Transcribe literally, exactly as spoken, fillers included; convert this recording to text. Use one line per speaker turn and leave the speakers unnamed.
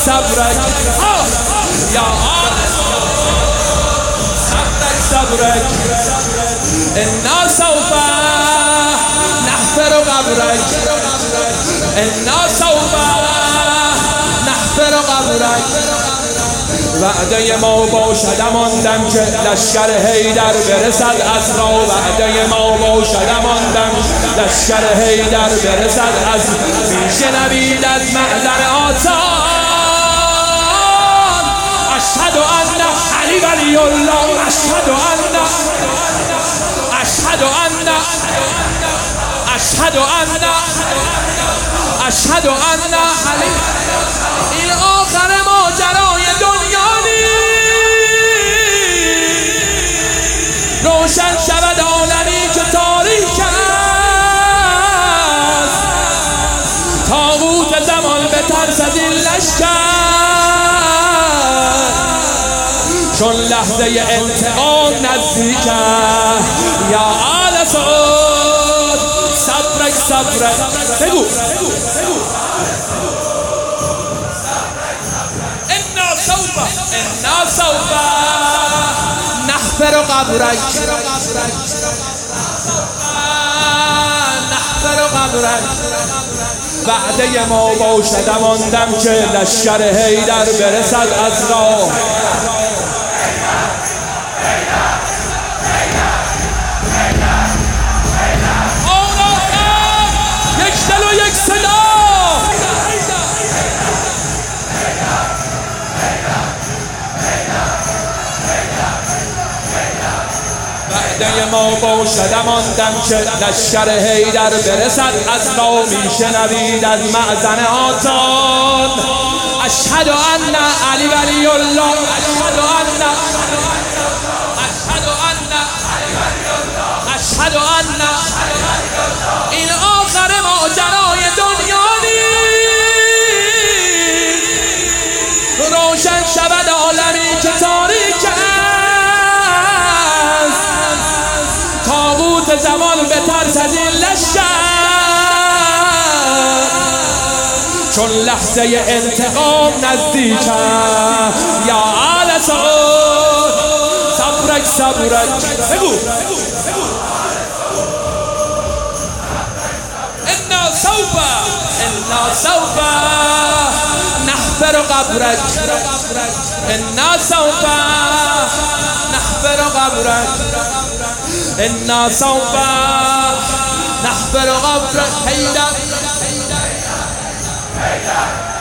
صبرك يا آل صبرك صبرك إنا سوف نحفر قبرك إنا سوف نحفر قبرك وعده ما باشد ماندم که لشکر حیدر برسد از را وعده ما باشد ماندم لشکر حیدر برسد از میشنوید از معذر آتان اشهد ان علی ولی الله اشهد ان اشهد ان اشهد ان اشهد ان علی این آخر ماجرای دنیا روشن شود عالمی که تاریک است طاغوت زمان به ترس از این لشکر چون لحظه انتقام نزدیک است یا آل سعود صبرک صبرک بگو انا سوف انا سوف نحفر قبرك نحفر قبرك وعده ما باشد ماندم که لشکر حیدر برسد از راه یک دل و یک صدا وعده ما باشد ماندم که لشکر حیدر برسد از را میشنوید از معزن آتان اشهد ان علی ولی الله اشهد ان اشهد ان اشهد ان این آخر ماجرای دنیا نیست روشن شود عالمی که تاریک طاغوت زمان به ترس از این لشکر چون لحظه انتقام نزدیک است یا آل سعود صبرک صبرک بگو انا سوف انا سوف نحفر قبرك انا سوف نحفر قبرك إنا سوف نحفر قبرك حيدر